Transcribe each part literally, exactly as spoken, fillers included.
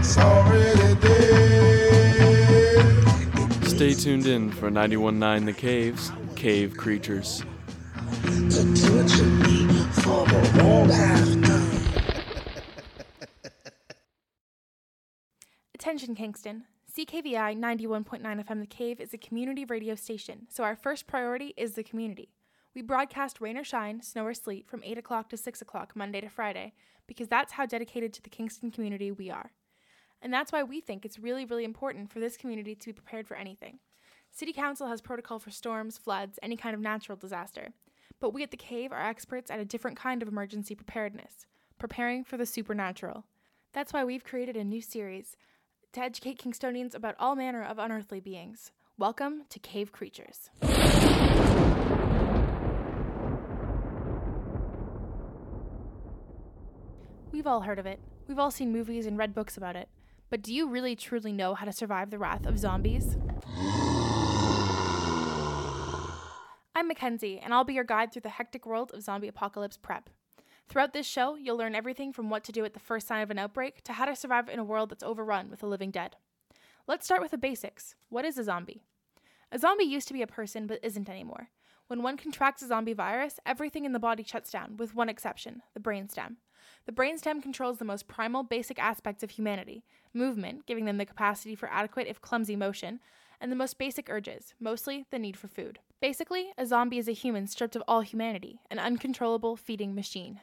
Stay tuned in for ninety-one point nine The Caves, Cave Creatures. Attention Kingston. C K V I ninety-one point nine F M The Cave is a community radio station, so our first priority is the community. We broadcast rain or shine, snow or sleet from eight o'clock to six o'clock Monday to Friday, because that's how dedicated to the Kingston community we are. And that's why we think it's really, really important for this community to be prepared for anything. City Council has protocol for storms, floods, any kind of natural disaster. But we at The Cave are experts at a different kind of emergency preparedness, preparing for the supernatural. That's why we've created a new series to educate Kingstonians about all manner of unearthly beings. Welcome to Cave Creatures. We've all heard of it. We've all seen movies and read books about it. But do you really truly know how to survive the wrath of zombies? I'm Mackenzie, and I'll be your guide through the hectic world of zombie apocalypse prep. Throughout this show, you'll learn everything from what to do at the first sign of an outbreak to how to survive in a world that's overrun with the living dead. Let's start with the basics. What is a zombie? A zombie used to be a person, but isn't anymore. When one contracts a zombie virus, everything in the body shuts down, with one exception, the brainstem. The brainstem controls the most primal, basic aspects of humanity: movement, giving them the capacity for adequate if clumsy motion, and the most basic urges, mostly the need for food. Basically, a zombie is a human stripped of all humanity, an uncontrollable feeding machine.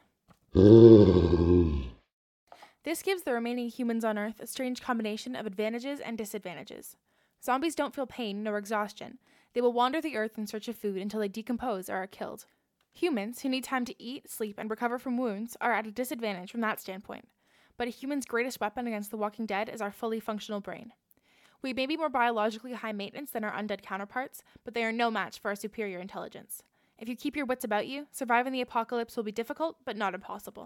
This gives the remaining humans on Earth a strange combination of advantages and disadvantages. Zombies don't feel pain nor exhaustion. They will wander the Earth in search of food until they decompose or are killed. Humans, who need time to eat, sleep, and recover from wounds, are at a disadvantage from that standpoint. But a human's greatest weapon against the walking dead is our fully functional brain. We may be more biologically high maintenance than our undead counterparts, but they are no match for our superior intelligence. If you keep your wits about you, surviving the apocalypse will be difficult, but not impossible.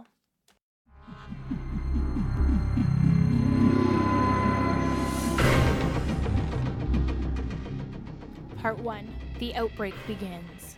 Part one. The outbreak begins.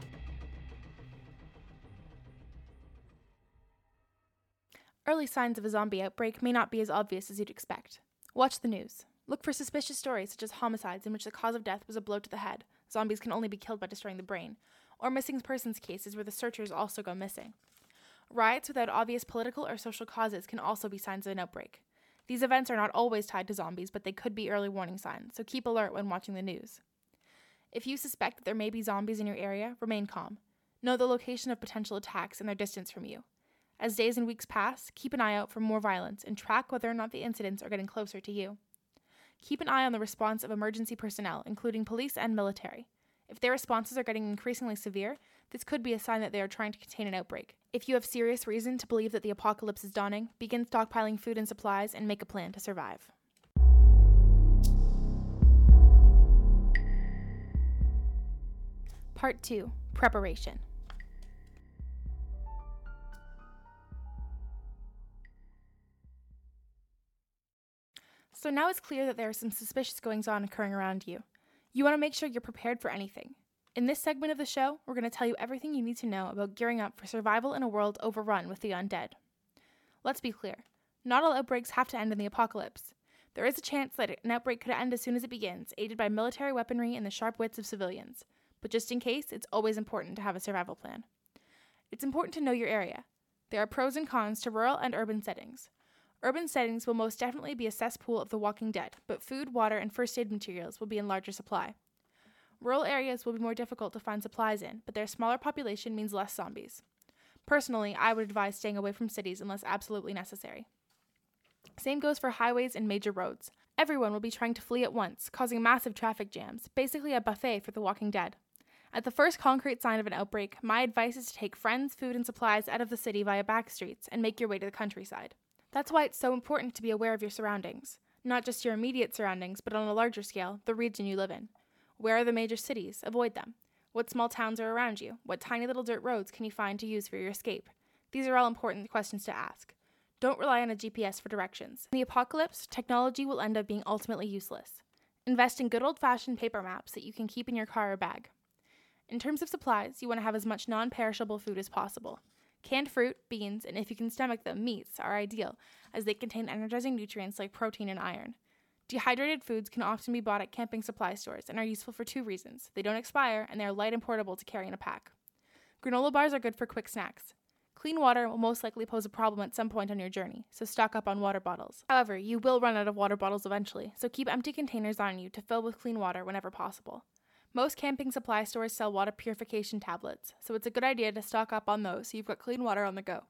Early signs of a zombie outbreak may not be as obvious as you'd expect. Watch the news. Look for suspicious stories such as homicides in which the cause of death was a blow to the head. Zombies can only be killed by destroying the brain. Or missing persons cases where the searchers also go missing. Riots without obvious political or social causes can also be signs of an outbreak. These events are not always tied to zombies, but they could be early warning signs, so keep alert when watching the news. If you suspect that there may be zombies in your area, remain calm. Know the location of potential attacks and their distance from you. As days and weeks pass, keep an eye out for more violence and track whether or not the incidents are getting closer to you. Keep an eye on the response of emergency personnel, including police and military. If their responses are getting increasingly severe, this could be a sign that they are trying to contain an outbreak. If you have serious reason to believe that the apocalypse is dawning, begin stockpiling food and supplies and make a plan to survive. Part two. Preparation. So now it's clear that there are some suspicious goings-on occurring around you. You want to make sure you're prepared for anything. In this segment of the show, we're going to tell you everything you need to know about gearing up for survival in a world overrun with the undead. Let's be clear. Not all outbreaks have to end in the apocalypse. There is a chance that an outbreak could end as soon as it begins, aided by military weaponry and the sharp wits of civilians. But just in case, it's always important to have a survival plan. It's important to know your area. There are pros and cons to rural and urban settings. Urban settings will most definitely be a cesspool of the walking dead, but food, water, and first aid materials will be in larger supply. Rural areas will be more difficult to find supplies in, but their smaller population means less zombies. Personally, I would advise staying away from cities unless absolutely necessary. Same goes for highways and major roads. Everyone will be trying to flee at once, causing massive traffic jams, basically a buffet for the walking dead. At the first concrete sign of an outbreak, my advice is to take friends, food, and supplies out of the city via back streets and make your way to the countryside. That's why it's so important to be aware of your surroundings. Not just your immediate surroundings, but on a larger scale, the region you live in. Where are the major cities? Avoid them. What small towns are around you? What tiny little dirt roads can you find to use for your escape? These are all important questions to ask. Don't rely on a G P S for directions. In the apocalypse, technology will end up being ultimately useless. Invest in good old-fashioned paper maps that you can keep in your car or bag. In terms of supplies, you want to have as much non-perishable food as possible. Canned fruit, beans, and if you can stomach them, meats are ideal, as they contain energizing nutrients like protein and iron. Dehydrated foods can often be bought at camping supply stores and are useful for two reasons. They don't expire, and they are light and portable to carry in a pack. Granola bars are good for quick snacks. Clean water will most likely pose a problem at some point on your journey, so stock up on water bottles. However, you will run out of water bottles eventually, so keep empty containers on you to fill with clean water whenever possible. Most camping supply stores sell water purification tablets, so it's a good idea to stock up on those so you've got clean water on the go.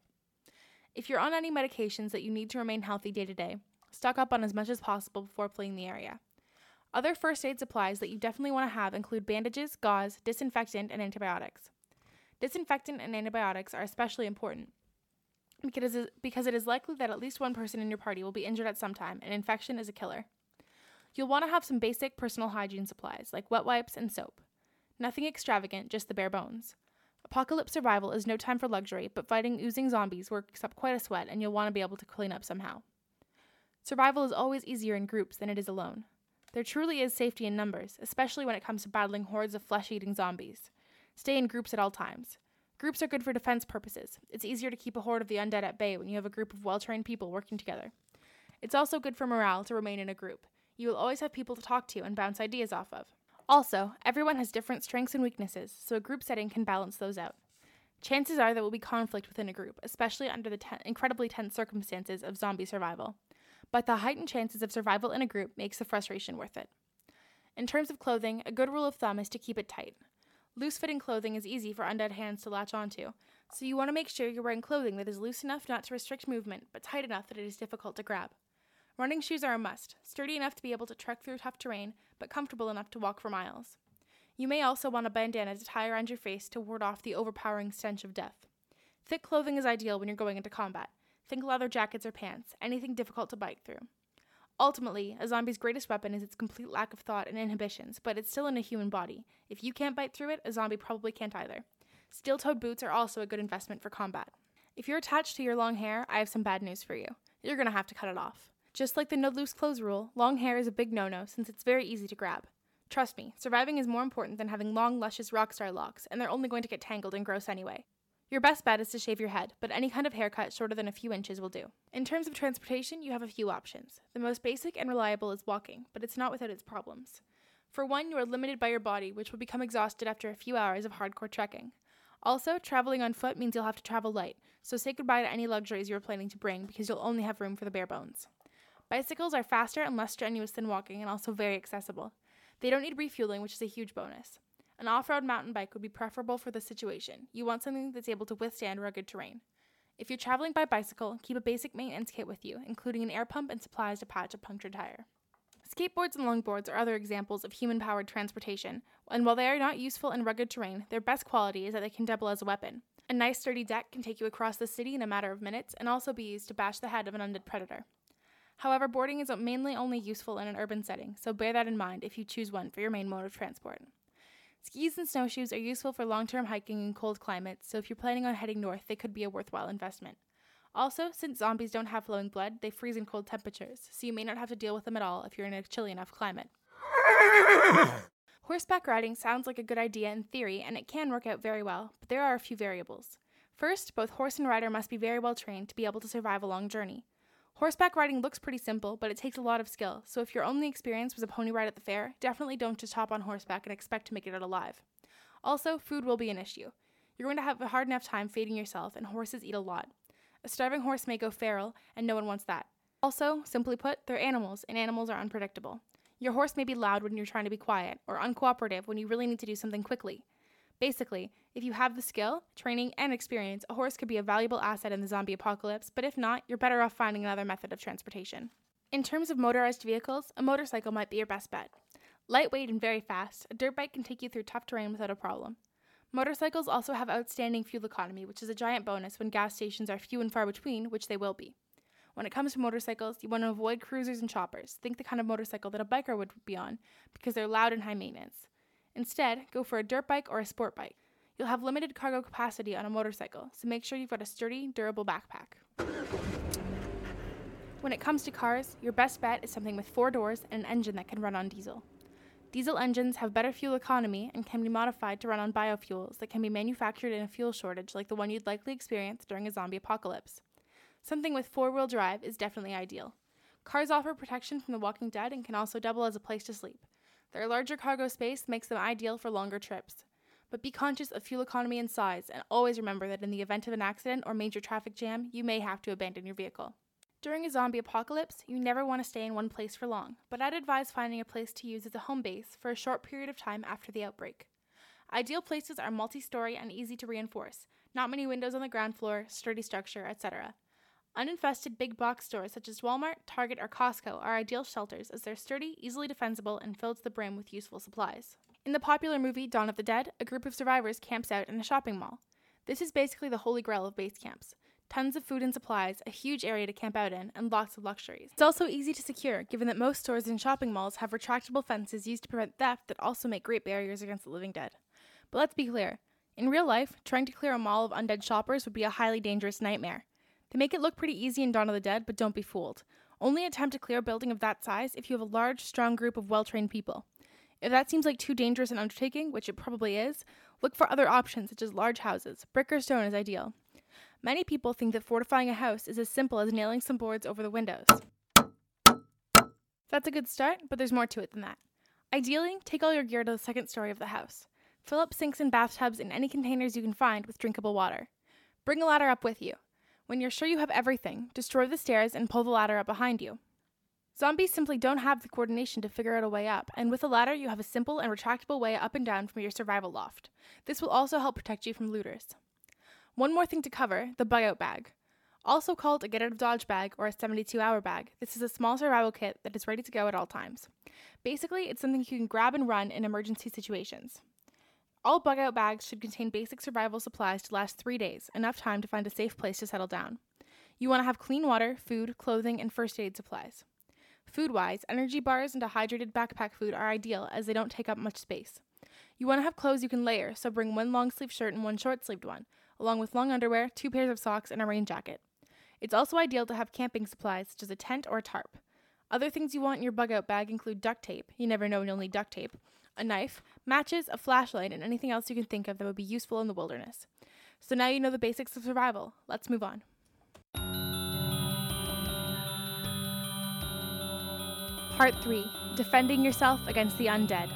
If you're on any medications that you need to remain healthy day to day, stock up on as much as possible before fleeing the area. Other first aid supplies that you definitely want to have include bandages, gauze, disinfectant, and antibiotics. Disinfectant and antibiotics are especially important because because it is likely that at least one person in your party will be injured at some time, and infection is a killer. You'll want to have some basic personal hygiene supplies like wet wipes and soap. Nothing extravagant, just the bare bones. Apocalypse survival is no time for luxury, but fighting oozing zombies works up quite a sweat, and you'll want to be able to clean up somehow. Survival is always easier in groups than it is alone. There truly is safety in numbers, especially when it comes to battling hordes of flesh-eating zombies. Stay in groups at all times. Groups are good for defense purposes. It's easier to keep a horde of the undead at bay when you have a group of well-trained people working together. It's also good for morale to remain in a group. You will always have people to talk to and bounce ideas off of. Also, everyone has different strengths and weaknesses, so a group setting can balance those out. Chances are there will be conflict within a group, especially under the ten- incredibly tense circumstances of zombie survival. But the heightened chances of survival in a group makes the frustration worth it. In terms of clothing, a good rule of thumb is to keep it tight. Loose-fitting clothing is easy for undead hands to latch onto, so you want to make sure you're wearing clothing that is loose enough not to restrict movement, but tight enough that it is difficult to grab. Running shoes are a must, sturdy enough to be able to trek through tough terrain, but comfortable enough to walk for miles. You may also want a bandana to tie around your face to ward off the overpowering stench of death. Thick clothing is ideal when you're going into combat. Think leather jackets or pants, anything difficult to bite through. Ultimately, a zombie's greatest weapon is its complete lack of thought and inhibitions, but it's still in a human body. If you can't bite through it, a zombie probably can't either. Steel-toed boots are also a good investment for combat. If you're attached to your long hair, I have some bad news for you. You're going to have to cut it off. Just like the no loose clothes rule, long hair is a big no-no since it's very easy to grab. Trust me, surviving is more important than having long, luscious rockstar locks, and they're only going to get tangled and gross anyway. Your best bet is to shave your head, but any kind of haircut shorter than a few inches will do. In terms of transportation, you have a few options. The most basic and reliable is walking, but it's not without its problems. For one, you are limited by your body, which will become exhausted after a few hours of hardcore trekking. Also, traveling on foot means you'll have to travel light, so say goodbye to any luxuries you were planning to bring because you'll only have room for the bare bones. Bicycles are faster and less strenuous than walking and also very accessible. They don't need refueling, which is a huge bonus. An off-road mountain bike would be preferable for this situation. You want something that's able to withstand rugged terrain. If you're traveling by bicycle, keep a basic maintenance kit with you, including an air pump and supplies to patch a punctured tire. Skateboards and longboards are other examples of human-powered transportation, and while they are not useful in rugged terrain, their best quality is that they can double as a weapon. A nice sturdy deck can take you across the city in a matter of minutes and also be used to bash the head of an undead predator. However, boarding is mainly only useful in an urban setting, so bear that in mind if you choose one for your main mode of transport. Skis and snowshoes are useful for long-term hiking in cold climates, so if you're planning on heading north, they could be a worthwhile investment. Also, since zombies don't have flowing blood, they freeze in cold temperatures, so you may not have to deal with them at all if you're in a chilly enough climate. Horseback riding sounds like a good idea in theory, and it can work out very well, but there are a few variables. First, both horse and rider must be very well trained to be able to survive a long journey. Horseback riding looks pretty simple, but it takes a lot of skill, so if your only experience was a pony ride at the fair, definitely don't just hop on horseback and expect to make it out alive. Also, food will be an issue. You're going to have a hard enough time feeding yourself, and horses eat a lot. A starving horse may go feral, and no one wants that. Also, simply put, they're animals, and animals are unpredictable. Your horse may be loud when you're trying to be quiet, or uncooperative when you really need to do something quickly. Basically, if you have the skill, training, and experience, a horse could be a valuable asset in the zombie apocalypse, but if not, you're better off finding another method of transportation. In terms of motorized vehicles, a motorcycle might be your best bet. Lightweight and very fast, a dirt bike can take you through tough terrain without a problem. Motorcycles also have outstanding fuel economy, which is a giant bonus when gas stations are few and far between, which they will be. When it comes to motorcycles, you want to avoid cruisers and choppers. Think the kind of motorcycle that a biker would be on, because they're loud and high maintenance. Instead, go for a dirt bike or a sport bike. You'll have limited cargo capacity on a motorcycle, so make sure you've got a sturdy, durable backpack. When it comes to cars, your best bet is something with four doors and an engine that can run on diesel. Diesel engines have better fuel economy and can be modified to run on biofuels that can be manufactured in a fuel shortage like the one you'd likely experience during a zombie apocalypse. Something with four-wheel drive is definitely ideal. Cars offer protection from the walking dead and can also double as a place to sleep. Their larger cargo space makes them ideal for longer trips. But be conscious of fuel economy and size, and always remember that in the event of an accident or major traffic jam, you may have to abandon your vehicle. During a zombie apocalypse, you never want to stay in one place for long, but I'd advise finding a place to use as a home base for a short period of time after the outbreak. Ideal places are multi-story and easy to reinforce, not many windows on the ground floor, sturdy structure, et cetera. Uninfested big box stores such as Walmart, Target, or Costco are ideal shelters as they're sturdy, easily defensible, and filled to the brim with useful supplies. In the popular movie Dawn of the Dead, a group of survivors camps out in a shopping mall. This is basically the holy grail of base camps. Tons of food and supplies, a huge area to camp out in, and lots of luxuries. It's also easy to secure, given that most stores and shopping malls have retractable fences used to prevent theft that also make great barriers against the living dead. But let's be clear. In real life, trying to clear a mall of undead shoppers would be a highly dangerous nightmare. They make it look pretty easy in Dawn of the Dead, but don't be fooled. Only attempt to clear a building of that size if you have a large, strong group of well-trained people. If that seems like too dangerous an undertaking, which it probably is, look for other options such as large houses. Brick or stone is ideal. Many people think that fortifying a house is as simple as nailing some boards over the windows. That's a good start, but there's more to it than that. Ideally, take all your gear to the second story of the house. Fill up sinks and bathtubs in any containers you can find with drinkable water. Bring a ladder up with you. When you're sure you have everything, destroy the stairs and pull the ladder up behind you. Zombies simply don't have the coordination to figure out a way up, and with a ladder you have a simple and retractable way up and down from your survival loft. This will also help protect you from looters. One more thing to cover, the bug-out bag. Also called a get-out-of-dodge bag or a seventy-two hour bag, this is a small survival kit that is ready to go at all times. Basically, it's something you can grab and run in emergency situations. All bug-out bags should contain basic survival supplies to last three days, enough time to find a safe place to settle down. You want to have clean water, food, clothing, and first aid supplies. Food-wise, energy bars and dehydrated backpack food are ideal as they don't take up much space. You want to have clothes you can layer, so bring one long-sleeve shirt and one short-sleeved one, along with long underwear, two pairs of socks, and a rain jacket. It's also ideal to have camping supplies such as a tent or a tarp. Other things you want in your bug-out bag include duct tape, you never know when you'll need duct tape, a knife, matches, a flashlight, and anything else you can think of that would be useful in the wilderness. So now you know the basics of survival. Let's move on. Part three. Defending yourself against the undead.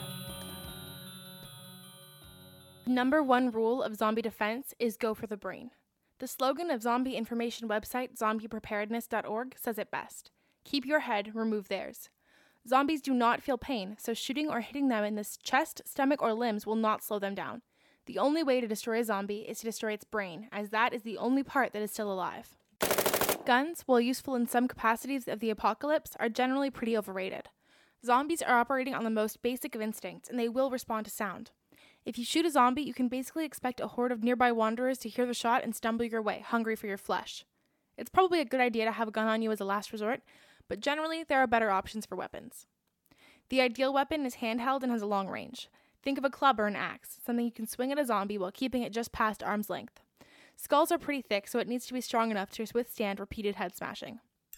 Number one rule of zombie defense is go for the brain. The slogan of zombie information website zombie preparedness dot org says it best. Keep your head, remove theirs. Zombies do not feel pain, so shooting or hitting them in the chest, stomach, or limbs will not slow them down. The only way to destroy a zombie is to destroy its brain, as that is the only part that is still alive. Guns, while useful in some capacities of the apocalypse, are generally pretty overrated. Zombies are operating on the most basic of instincts, and they will respond to sound. If you shoot a zombie, you can basically expect a horde of nearby wanderers to hear the shot and stumble your way, hungry for your flesh. It's probably a good idea to have a gun on you as a last resort, but generally there are better options for weapons. The ideal weapon is handheld and has a long range. Think of a club or an axe, something you can swing at a zombie while keeping it just past arm's length. Skulls are pretty thick, so it needs to be strong enough to withstand repeated head smashing.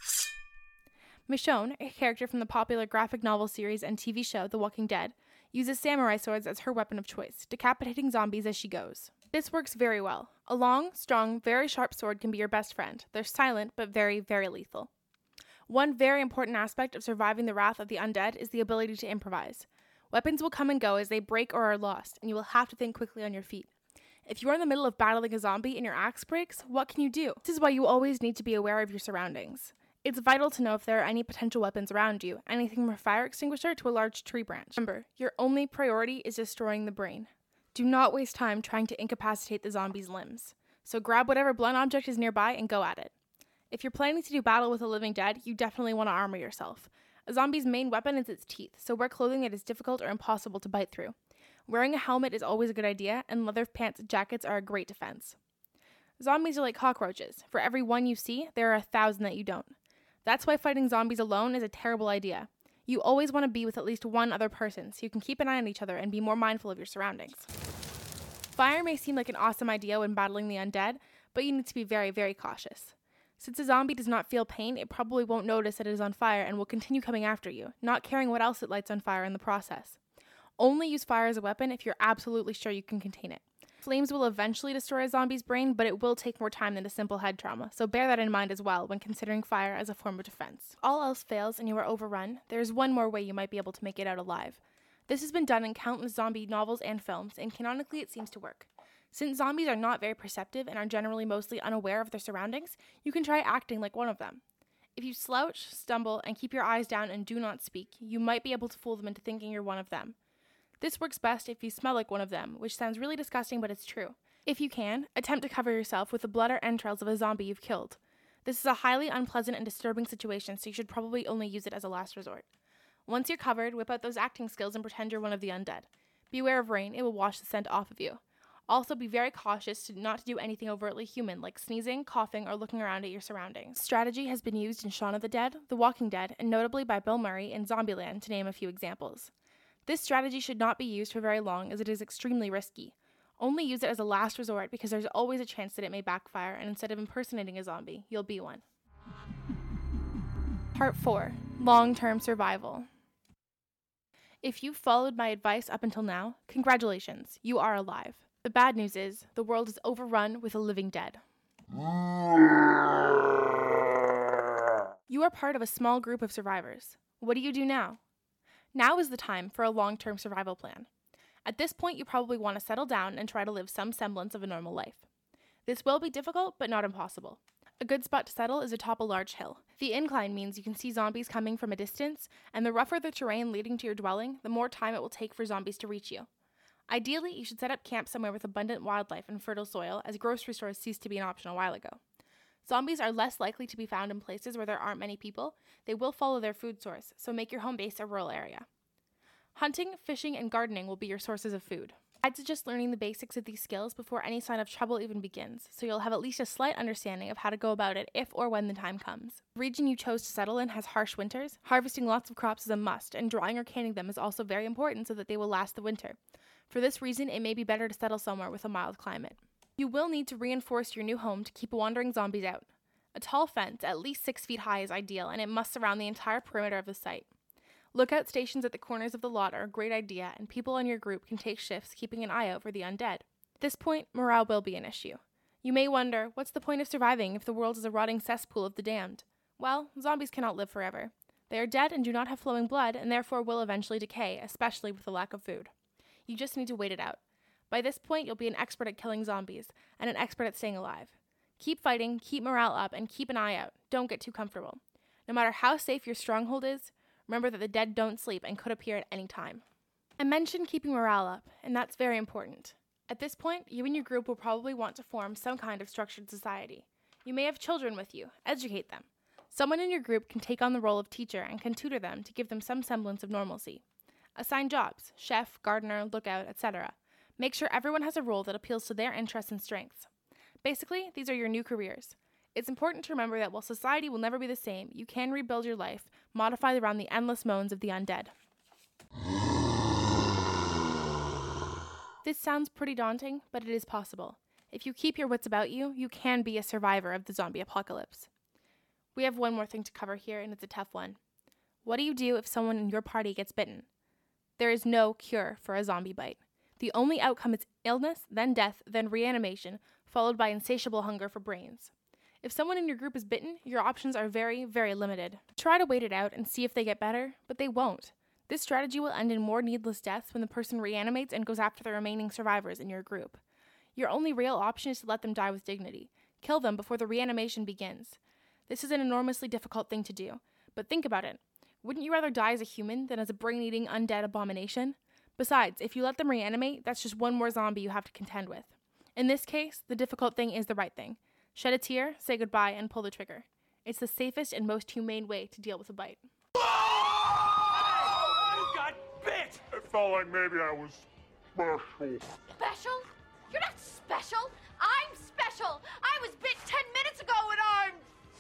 Michonne, a character from the popular graphic novel series and T V show The Walking Dead, uses samurai swords as her weapon of choice, decapitating zombies as she goes. This works very well. A long, strong, very sharp sword can be your best friend. They're silent, but very, very lethal. One very important aspect of surviving the wrath of the undead is the ability to improvise. Weapons will come and go as they break or are lost, and you will have to think quickly on your feet. If you are in the middle of battling a zombie and your axe breaks, what can you do? This is why you always need to be aware of your surroundings. It's vital to know if there are any potential weapons around you, anything from a fire extinguisher to a large tree branch. Remember, your only priority is destroying the brain. Do not waste time trying to incapacitate the zombie's limbs. So grab whatever blunt object is nearby and go at it. If you're planning to do battle with a living dead, you definitely want to armor yourself. A zombie's main weapon is its teeth, so wear clothing that is difficult or impossible to bite through. Wearing a helmet is always a good idea, and leather pants and jackets are a great defense. Zombies are like cockroaches. For every one you see, there are a thousand that you don't. That's why fighting zombies alone is a terrible idea. You always want to be with at least one other person, so you can keep an eye on each other and be more mindful of your surroundings. Fire may seem like an awesome idea when battling the undead, but you need to be very, very cautious. Since a zombie does not feel pain, it probably won't notice that it is on fire and will continue coming after you, not caring what else it lights on fire in the process. Only use fire as a weapon if you're absolutely sure you can contain it. Flames will eventually destroy a zombie's brain, but it will take more time than a simple head trauma, so bear that in mind as well when considering fire as a form of defense. If all else fails and you are overrun, there is one more way you might be able to make it out alive. This has been done in countless zombie novels and films, and canonically it seems to work. Since zombies are not very perceptive and are generally mostly unaware of their surroundings, you can try acting like one of them. If you slouch, stumble, and keep your eyes down and do not speak, you might be able to fool them into thinking you're one of them. This works best if you smell like one of them, which sounds really disgusting, but it's true. If you can, attempt to cover yourself with the blood or entrails of a zombie you've killed. This is a highly unpleasant and disturbing situation, so you should probably only use it as a last resort. Once you're covered, whip out those acting skills and pretend you're one of the undead. Beware of rain, it will wash the scent off of you. Also, be very cautious to not to do anything overtly human, like sneezing, coughing, or looking around at your surroundings. Strategy has been used in Shaun of the Dead, The Walking Dead, and notably by Bill Murray in Zombieland, to name a few examples. This strategy should not be used for very long as it is extremely risky. Only use it as a last resort because there's always a chance that it may backfire, and instead of impersonating a zombie, you'll be one. Part four. Long-term survival. If you've followed my advice up until now, congratulations, you are alive. The bad news is, the world is overrun with the living dead. You are part of a small group of survivors. What do you do now? Now is the time for a long-term survival plan. At this point, you probably want to settle down and try to live some semblance of a normal life. This will be difficult, but not impossible. A good spot to settle is atop a large hill. The incline means you can see zombies coming from a distance, and the rougher the terrain leading to your dwelling, the more time it will take for zombies to reach you. Ideally, you should set up camp somewhere with abundant wildlife and fertile soil, as grocery stores ceased to be an option a while ago. Zombies are less likely to be found in places where there aren't many people. They will follow their food source, so make your home base a rural area. Hunting, fishing, and gardening will be your sources of food. I'd suggest learning the basics of these skills before any sign of trouble even begins, so you'll have at least a slight understanding of how to go about it if or when the time comes. The region you chose to settle in has harsh winters. Harvesting lots of crops is a must, and drying or canning them is also very important so that they will last the winter. For this reason, it may be better to settle somewhere with a mild climate. You will need to reinforce your new home to keep wandering zombies out. A tall fence, at least six feet high, is ideal, and it must surround the entire perimeter of the site. Lookout stations at the corners of the lot are a great idea, and people in your group can take shifts keeping an eye out for the undead. At this point, morale will be an issue. You may wonder, what's the point of surviving if the world is a rotting cesspool of the damned? Well, zombies cannot live forever. They are dead and do not have flowing blood, and therefore will eventually decay, especially with the lack of food. You just need to wait it out. By this point, you'll be an expert at killing zombies, and an expert at staying alive. Keep fighting, keep morale up, and keep an eye out. Don't get too comfortable. No matter how safe your stronghold is, remember that the dead don't sleep and could appear at any time. I mentioned keeping morale up, and that's very important. At this point, you and your group will probably want to form some kind of structured society. You may have children with you. Educate them. Someone in your group can take on the role of teacher and can tutor them to give them some semblance of normalcy. Assign jobs, chef, gardener, lookout, et cetera. Make sure everyone has a role that appeals to their interests and strengths. Basically, these are your new careers. It's important to remember that while society will never be the same, you can rebuild your life, modified around the endless moans of the undead. This sounds pretty daunting, but it is possible. If you keep your wits about you, you can be a survivor of the zombie apocalypse. We have one more thing to cover here, and it's a tough one. What do you do if someone in your party gets bitten? There is no cure for a zombie bite. The only outcome is illness, then death, then reanimation, followed by insatiable hunger for brains. If someone in your group is bitten, your options are very, very limited. Try to wait it out and see if they get better, but they won't. This strategy will end in more needless deaths when the person reanimates and goes after the remaining survivors in your group. Your only real option is to let them die with dignity. Kill them before the reanimation begins. This is an enormously difficult thing to do, but think about it. Wouldn't you rather die as a human than as a brain-eating undead abomination? Besides, if you let them reanimate, that's just one more zombie you have to contend with. In this case, the difficult thing is the right thing. Shed a tear, say goodbye, and pull the trigger. It's the safest and most humane way to deal with a bite. Oh! You got bit! It felt like maybe I was special. Special? You're not special. I'm special. I was bit ten minutes ago and I'm...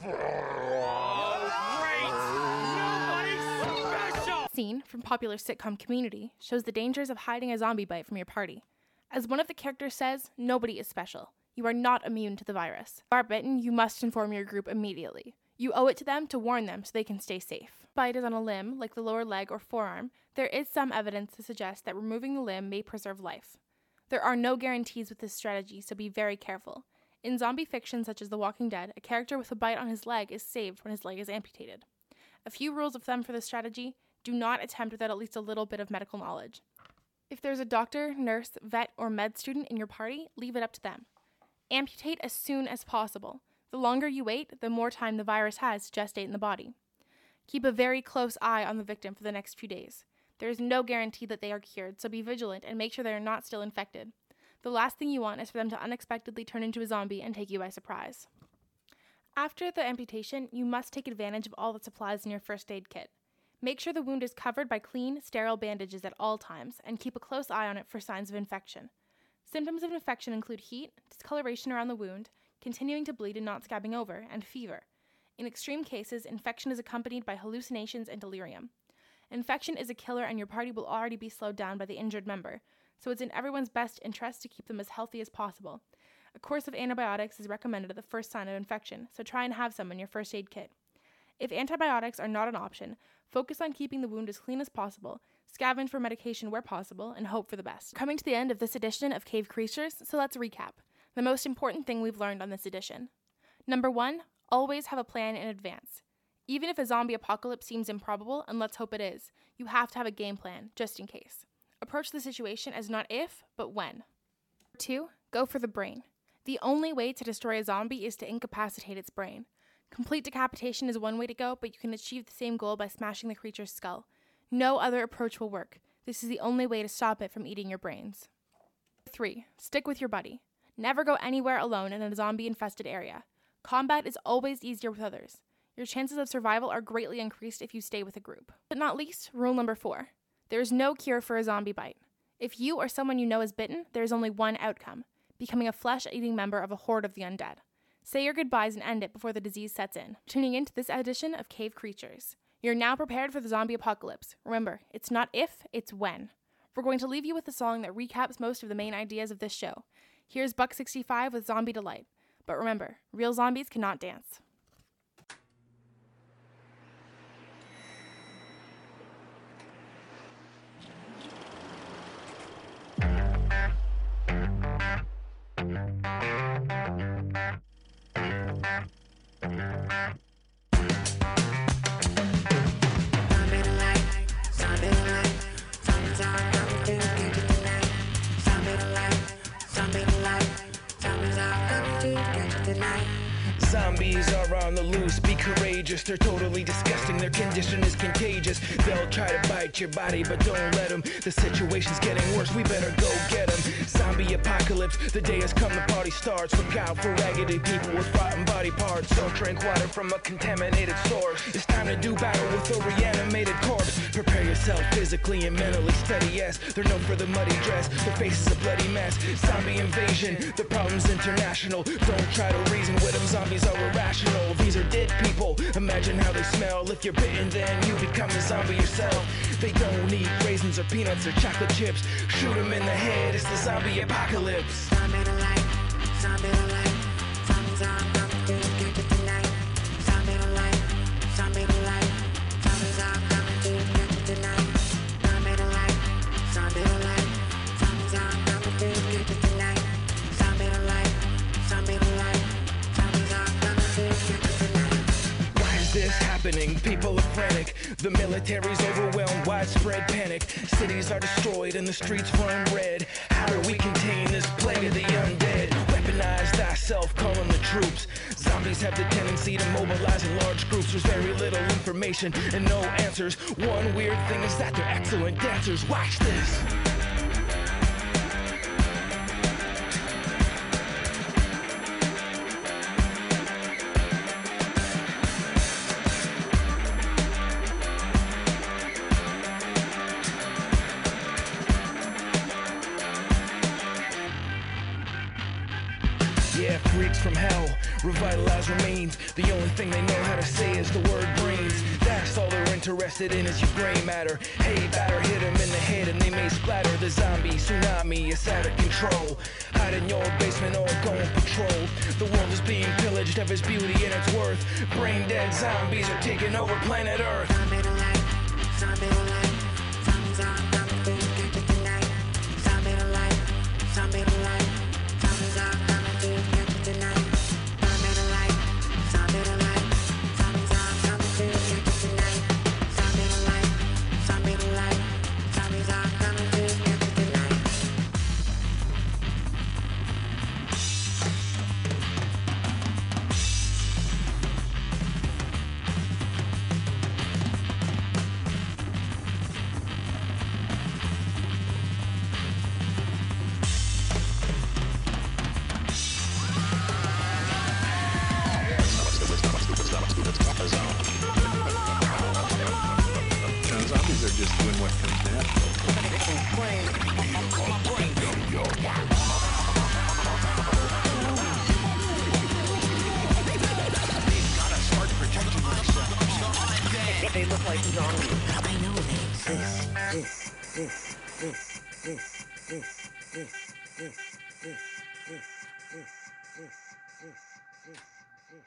Oh, great! Nobody's special! Scene from popular sitcom Community shows the dangers of hiding a zombie bite from your party. As one of the characters says, nobody is special. You are not immune to the virus. If you are bitten, you must inform your group immediately. You owe it to them to warn them so they can stay safe. bite is on a limb, like the lower leg or forearm, there is some evidence to suggest that removing the limb may preserve life. There are no guarantees with this strategy, so be very careful. In zombie fiction such as The Walking Dead, a character with a bite on his leg is saved when his leg is amputated. A few rules of thumb for this strategy: do not attempt without at least a little bit of medical knowledge. If there's a doctor, nurse, vet, or med student in your party, leave it up to them. Amputate as soon as possible. The longer you wait, the more time the virus has to gestate in the body. Keep a very close eye on the victim for the next few days. There is no guarantee that they are cured, so be vigilant and make sure they are not still infected. The last thing you want is for them to unexpectedly turn into a zombie and take you by surprise. After the amputation, you must take advantage of all the supplies in your first aid kit. Make sure the wound is covered by clean, sterile bandages at all times, and keep a close eye on it for signs of infection. Symptoms of infection include heat, discoloration around the wound, continuing to bleed and not scabbing over, and fever. In extreme cases, infection is accompanied by hallucinations and delirium. Infection is a killer, and your party will already be slowed down by the injured member, so it's in everyone's best interest to keep them as healthy as possible. A course of antibiotics is recommended at the first sign of infection, so try and have some in your first aid kit. If antibiotics are not an option, focus on keeping the wound as clean as possible, scavenge for medication where possible, and hope for the best. Coming to the end of this edition of Cave Creatures, so let's recap. The most important thing we've learned on this edition. Number one, always have a plan in advance. Even if a zombie apocalypse seems improbable, and let's hope it is, you have to have a game plan, just in case. Approach the situation as not if, but when. Two, go for the brain. The only way to destroy a zombie is to incapacitate its brain. Complete decapitation is one way to go, but you can achieve the same goal by smashing the creature's skull. No other approach will work. This is the only way to stop it from eating your brains. Three, stick with your buddy. Never go anywhere alone in a zombie-infested area. Combat is always easier with others. Your chances of survival are greatly increased if you stay with a group. But not least, rule number four. There is no cure for a zombie bite. If you or someone you know is bitten, there is only one outcome: becoming a flesh-eating member of a horde of the undead. Say your goodbyes and end it before the disease sets in. Tuning in to this edition of Cave Creatures. You're now prepared for the zombie apocalypse. Remember, it's not if, it's when. We're going to leave you with a song that recaps most of the main ideas of this show. Here's Buck sixty-five with Zombie Delight. But remember, real zombies cannot dance. Zombies are on the loose, be courageous. They're totally disgusting, their condition is contagious. They'll try to bite your body, but don't let them. The situation's getting worse, we better go get them. Zombie apocalypse, the day has come, the party starts. Look out for raggedy people with rotten body parts. Don't drink water from a contaminated source. It's time to do battle with a reanimated corpse. Prepare yourself physically and mentally steady, yes. They're known for the muddy dress, their face is a bloody mess. Zombie invasion, the problem's international. Don't try to reason with them, zombies are irrational. These are dead people, imagine how they smell. If you're bitten, then you become a zombie yourself. They don't need raisins or peanuts or chocolate chips. Shoot them in the head, it's the zombie apocalypse. Zombie delight, zombie delight, zombies are coming to get you tonight. Zombie delight, zombie delight, zombies are coming to get you tonight. Zombie delight, zombie delight, zombies are coming to get you tonight. Zombie delight, zombie delight. Why is this happening? People are frantic. The military's overwhelmed, widespread panic. Cities are destroyed and the streets run red. How do we contain this plague of the undead? Weaponize thyself, call on the troops. Zombies have the tendency to mobilize in large groups. There's very little information and no answers. One weird thing is that they're excellent dancers. Watch this. Yeah, freaks from hell, revitalize remains. The only thing they know how to say is the word brains. That's all they're interested in is your brain matter. Hey, batter, hit them in the head and they may splatter. The zombie tsunami is out of control. Hide in your basement or go on patrol. The world is being pillaged of its beauty and its worth. Brain dead zombies are taking over planet Earth. They're just doing what comes natural. They look like zombies. I know they exist. This, this, this, this, this, this, this, this, this, this, this, this, this.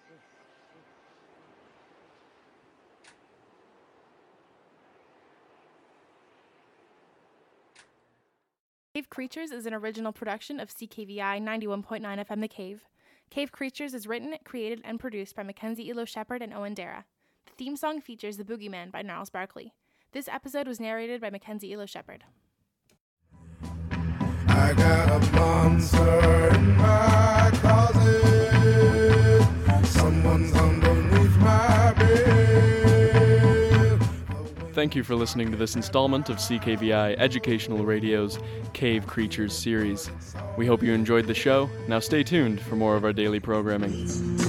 Cave Creatures is an original production of C K V I ninety-one point nine F M The Cave. Cave Creatures is written, created, and produced by Mackenzie Elo Shepherd and Owen Dara. The theme song features The Boogeyman by Gnarls Barkley. This episode was narrated by Mackenzie Elo Shepherd. I got a monster in my closet. Someone's underneath my bed. Thank you for listening to this installment of C K V I Educational Radio's Cave Creatures series. We hope you enjoyed the show. Now stay tuned for more of our daily programming.